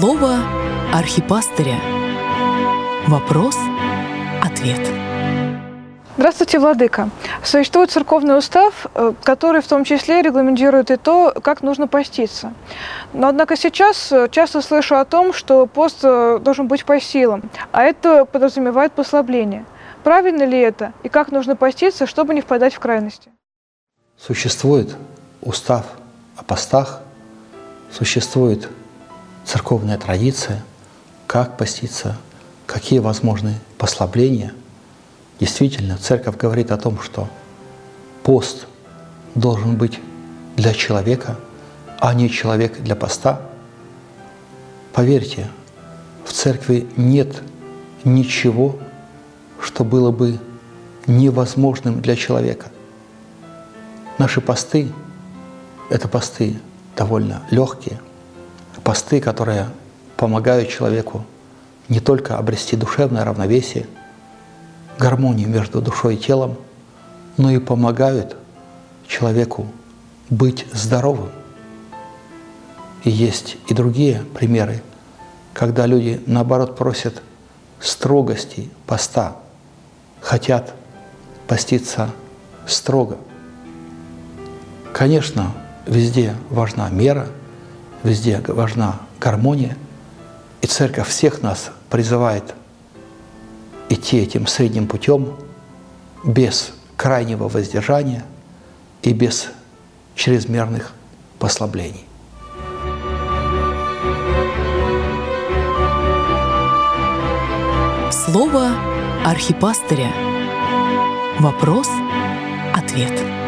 Слово архипастыря. Вопрос-ответ. Здравствуйте, владыка. Существует церковный устав, который в том числе регламентирует и то, как нужно поститься. Но, однако, сейчас часто слышу о том, что пост должен быть по силам, а это подразумевает послабление. Правильно ли это? И как нужно поститься, чтобы не впадать в крайности? Существует устав о постах, существует церковная традиция, как поститься, какие возможны послабления. Действительно, Церковь говорит о том, что пост должен быть для человека, а не человек для поста. Поверьте, в Церкви нет ничего, что было бы невозможным для человека. Наши посты – это посты довольно легкие, посты, которые помогают человеку не только обрести душевное равновесие, гармонию между душой и телом, но и помогают человеку быть здоровым. И есть и другие примеры, когда люди, наоборот, просят строгости поста, хотят поститься строго. Конечно, везде важна мера, везде важна гармония, и Церковь всех нас призывает идти этим средним путем, без крайнего воздержания и без чрезмерных послаблений. Слово архипастыря. Вопрос-ответ.